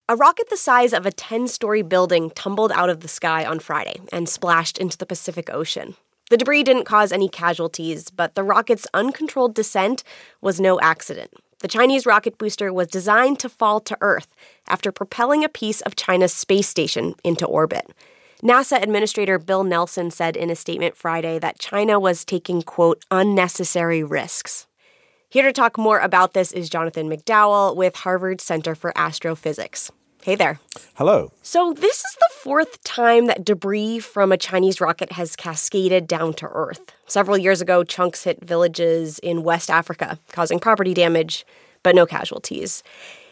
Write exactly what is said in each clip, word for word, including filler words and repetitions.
A rocket the size of a ten-story building tumbled out of the sky on Friday and splashed into the Pacific Ocean. The debris didn't cause any casualties, but the rocket's uncontrolled descent was no accident. The Chinese rocket booster was designed to fall to Earth after propelling a piece of China's space station into orbit. NASA Administrator Bill Nelson said in a statement Friday that China was taking, quote, unnecessary risks. Here to talk more about this is Jonathan McDowell with Harvard Center for Astrophysics. Hey there. Hello. So this is the fourth time that debris from a Chinese rocket has cascaded down to Earth. Several years ago, chunks hit villages in West Africa, causing property damage, but no casualties.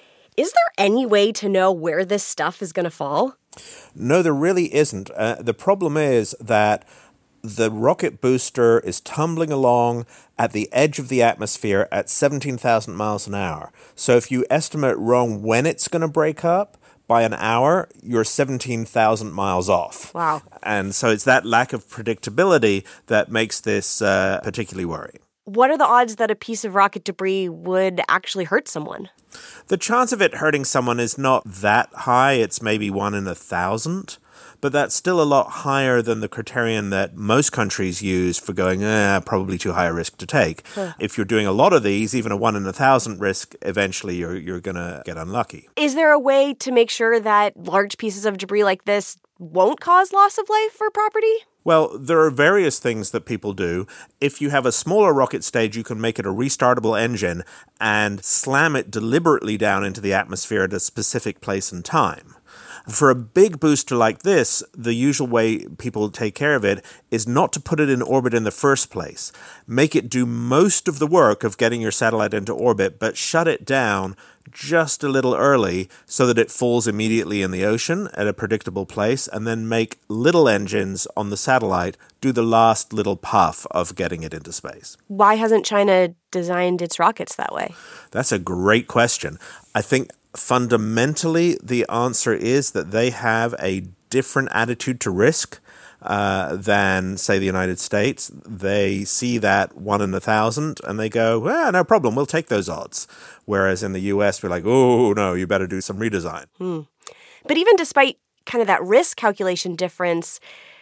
Is there any way to know where this stuff is going to fall? No, there really isn't. Uh, the problem is that the rocket booster is tumbling along at the edge of the atmosphere at seventeen thousand miles an hour. So if you estimate wrong when it's going to break up, by an hour, you're seventeen thousand miles off. Wow. And so it's that lack of predictability that makes this uh, particularly worrying. What are the odds that a piece of rocket debris would actually hurt someone? The chance of it hurting someone is not that high. It's maybe one in a thousand. But that's still a lot higher than the criterion that most countries use for going, eh, probably too high a risk to take. Huh. If you're doing a lot of these, even a one in a thousand risk, eventually you're you're going to get unlucky. Is there a way to make sure that large pieces of debris like this won't cause loss of life or property? Well, there are various things that people do. If you have a smaller rocket stage, you can make it a restartable engine and slam it deliberately down into the atmosphere at a specific place and time. For a big booster like this, the usual way people take care of it is not to put it in orbit in the first place. Make it do most of the work of getting your satellite into orbit, but shut it down just a little early so that it falls immediately in the ocean at a predictable place, and then make little engines on the satellite do the last little puff of getting it into space. Why hasn't China designed its rockets that way? That's a great question. I think fundamentally, the answer is that they have a different attitude to risk uh, than, say, the United States. They see that one in a thousand and they go, well, no problem, we'll take those odds. Whereas in the U S, we're like, oh, no, you better do some redesign. Hmm. But even despite kind of that risk calculation difference,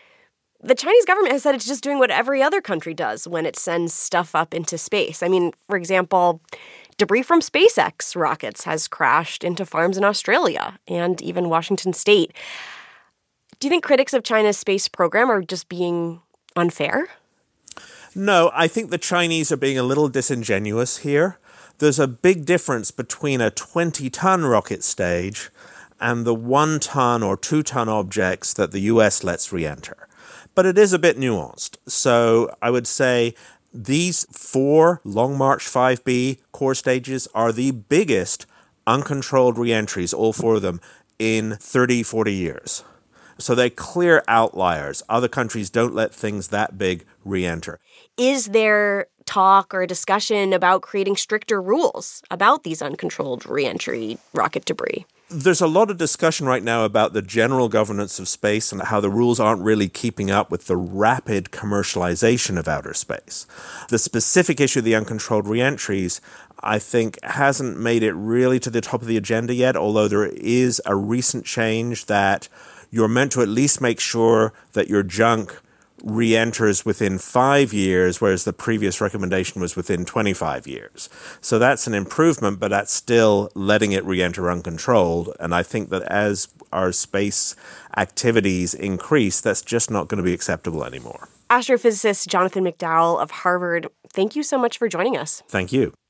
the Chinese government has said it's just doing what every other country does when it sends stuff up into space. I mean, for example, debris from SpaceX rockets has crashed into farms in Australia and even Washington state. Do you think critics of China's space program are just being unfair? No, I think the Chinese are being a little disingenuous here. There's a big difference between a twenty-ton rocket stage and the one-ton or two-ton objects that the U S lets re-enter. But it is a bit nuanced. So I would say these four Long March five B core stages are the biggest uncontrolled re-entries, all four of them, in thirty, forty years. So they're clear outliers. Other countries don't let things that big re-enter. Is there talk or discussion about creating stricter rules about these uncontrolled re-entry rocket debris? There's a lot of discussion right now about the general governance of space and how the rules aren't really keeping up with the rapid commercialization of outer space. The specific issue of the uncontrolled re-entries, I think, hasn't made it really to the top of the agenda yet, although there is a recent change that you're meant to at least make sure that your junk re-enters within five years, whereas the previous recommendation was within twenty-five years. So that's an improvement, but that's still letting it re-enter uncontrolled. And I think that as our space activities increase, that's just not going to be acceptable anymore. Astrophysicist Jonathan McDowell of Harvard, thank you so much for joining us. Thank you.